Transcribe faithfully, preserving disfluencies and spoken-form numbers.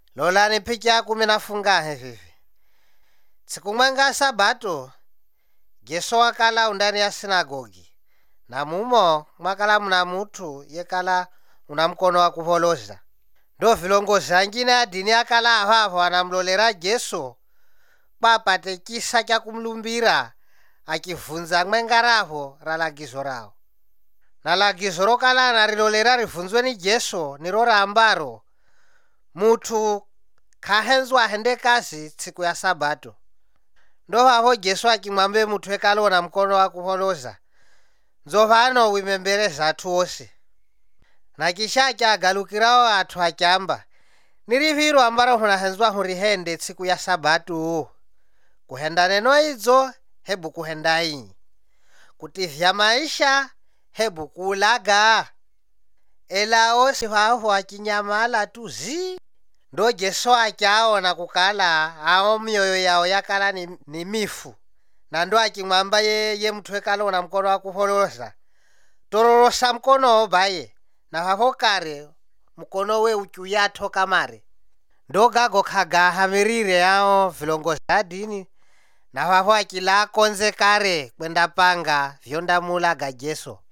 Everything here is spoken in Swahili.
Lolani picha kumi nafunga hivi. Siku mwenga Sabato, Yesu wakala undani ya sinagogi. Na mumo mwakala muna mutu yekala una mkono wa kuholoza. Ndo vilongozi angine ya dini akala hapo wanamlolera Yesu papate kisa cha kumlumbira akivunza mwenga raho ra lagizo rao. Na lagizo rokala narilolera rifunzwe ni Yesu nirora ambaro mutu kahenzwa hende kazi siku ya Sabato. Ndo haho Yesu akimwambia mutu ekalo na mkono wa kuholoza, nzovano wimembereza atu ose. Na kisha chagalukirao atu achamba, niriviro ambaro hunahenzwa hurihende siku ya Sabato. Kuhenda neno izo, hebu kuhenda inyi. Kutivya maisha, hebu kulaga. Ela osi haho akinyamala tu zi. Ndo Yesu achao na kukala hao mioyo yao yakala ni, ni mifu. Na ndo akimwamba ye, ye mtu ekalo na mkono wa kuholoza, tororosa mkono baye na haho kare mkono we uchuyato kamare. Ndo gago kagahamirire yao vilongozi ya dini na haho akila konze kare kwenda panga vyonda mula ga Yesu.